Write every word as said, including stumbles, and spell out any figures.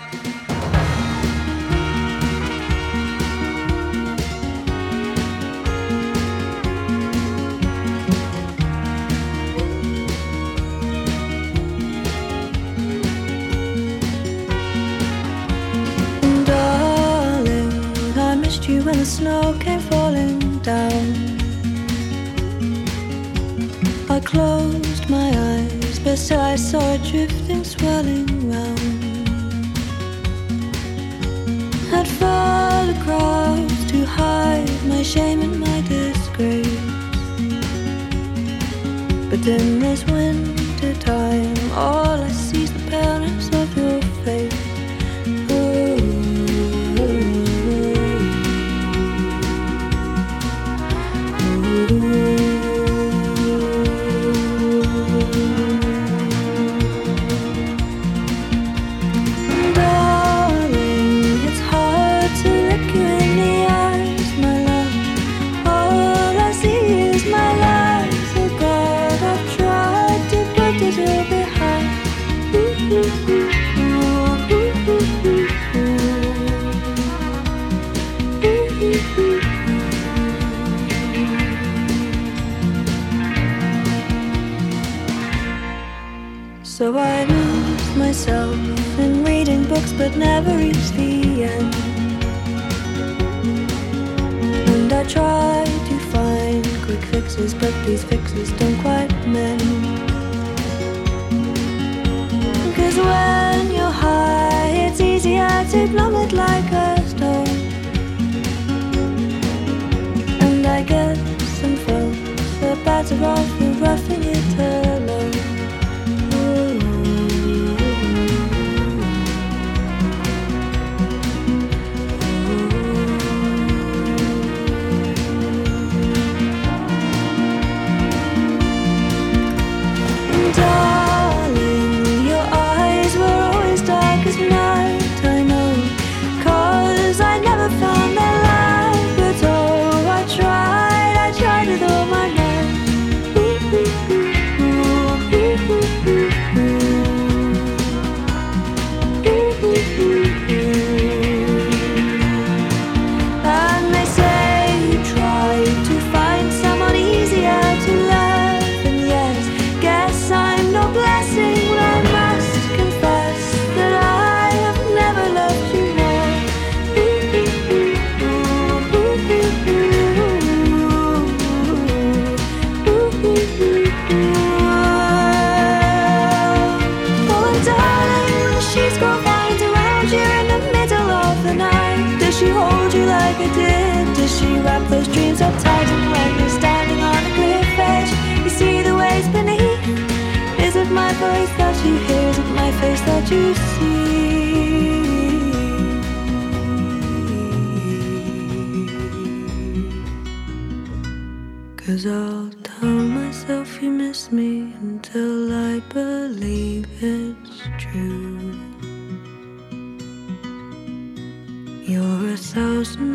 When the snow came falling down, I closed my eyes, but still I saw it drifting, swirling round. I'd fall across to hide my shame and my disgrace, but in this winter time, all I see is the paleness of your face. So I lose myself in reading books but never reach the end. And I try to find quick fixes, but these fixes don't quite mend. Cause when you're high, it's easier to plummet like a stone. And I guess some folks are better off for roughing it alone. Darling, your eyes were always dark as night, I know, cause I never found their light. But oh, I tried, I tried with all my might. Ooh, ooh, ooh, ooh, ooh, ooh, ooh, ooh, ooh, ooh. And they say you tried to find someone easier to love, and yes, guess I'm no blessing when I must confess that I have never loved you more. Ooh, ooh, ooh, ooh, ooh, ooh, ooh, ooh, ooh. Oh, and darling, when the sheets grow vines around you in the middle of the night, does she hold you like I did? Does she wrap those dreams up tight? And when you're standing on a cliff edge, you see the waves beneath. Is it my voice that you hear? Is it my face that you see? Cause I'll tell myself you miss me until I believe it's true. You're a thousand